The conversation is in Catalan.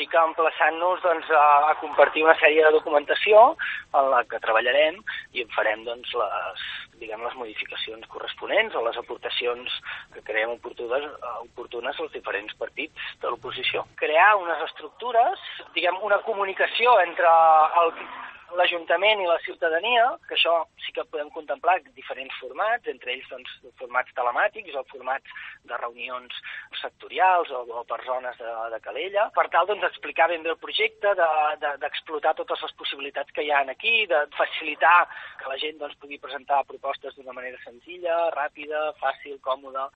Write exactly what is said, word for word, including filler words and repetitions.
mica emplaçant-nos doncs, a, a compartir una sèrie de documentació en la que treballarem i en farem doncs, les, diguem, les modificacions corresponents o les aportacions que creiem oportunes, oportunes als diferents partits de l'oposició. Crear unes estructures, diguem, una comunicació entre el l'Ajuntament i la ciutadania, que això sí que podem contemplar diferents formats, entre ells doncs, formats telemàtics o formats de reunions sectorials o, o per zones de, de Calella, per tal doncs, d'explicar ben bé el projecte, d'explotar de, de, totes les possibilitats que hi ha aquí, de facilitar que la gent doncs, pugui presentar propostes d'una manera senzilla, ràpida, fàcil, còmoda,